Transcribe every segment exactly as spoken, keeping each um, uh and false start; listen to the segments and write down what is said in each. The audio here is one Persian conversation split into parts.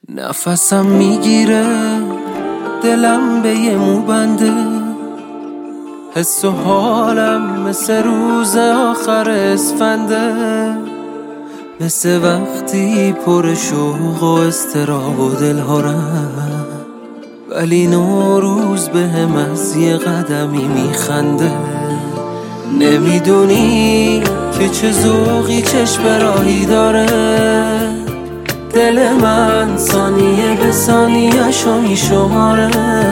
نفسم میگیره دلم به یه مو بنده، حس و حالم مثل روز آخر اسفنده، مثل وقتی پر شوق و استراب و دلهارم، ولی نوروز به هم از یه قدمی میخنده. نمیدونی که چه ذوقی چشم راهی داره، دل من ثانیه به ثانیه شو میشماره،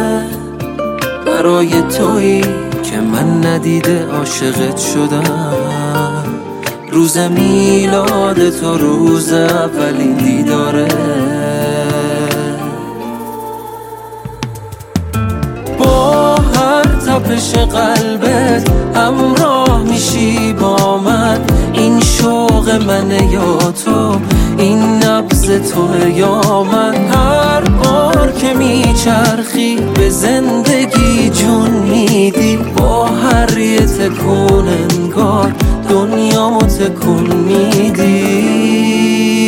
برای تویی که من ندیده عاشقت شدم. روز میلاد تو روز اولین دیداره، با هر تپش قلبت همراه میشی با من. این شوق منه یا تو، این نبض تو یا من. هر بار که میچرخی به زندگی جون میدی، با هر یه تکون انگار دنیامو تکون میدی.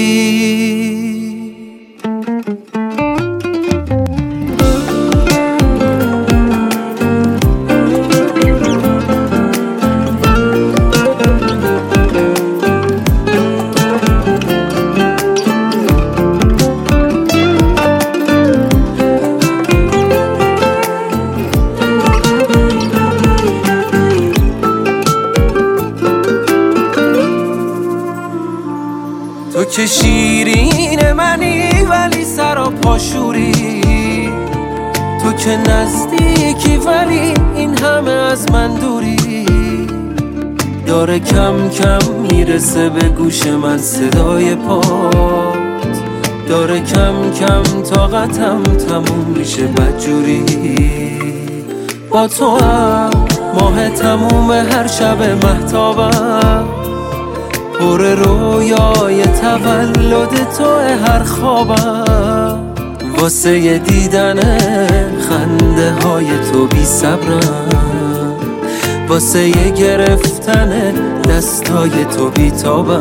تو که شیرین منی ولی سر و پاشوری، تو که نزدیکی ولی این همه از من دوری. داره کم کم میرسه به گوش من صدای پات، داره کم کم طاقتم تموم میشه بدجوری. با تو هم ماه تموم هر شب مهتابم، پر رویای تولد تو هر خوابم. واسه دیدن خنده های تو بی صبرم، واسه گرفتن دستای تو بی تابم.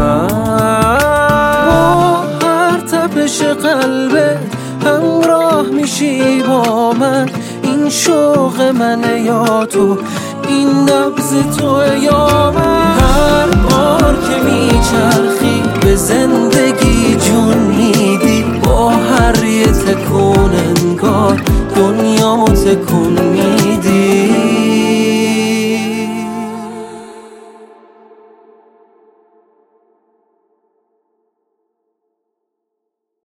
با هر تپش قلبت همراه میشی با من. این شوق منه یا تو، این نبض تو یا من. هر بار که میچرخی به زندگی جون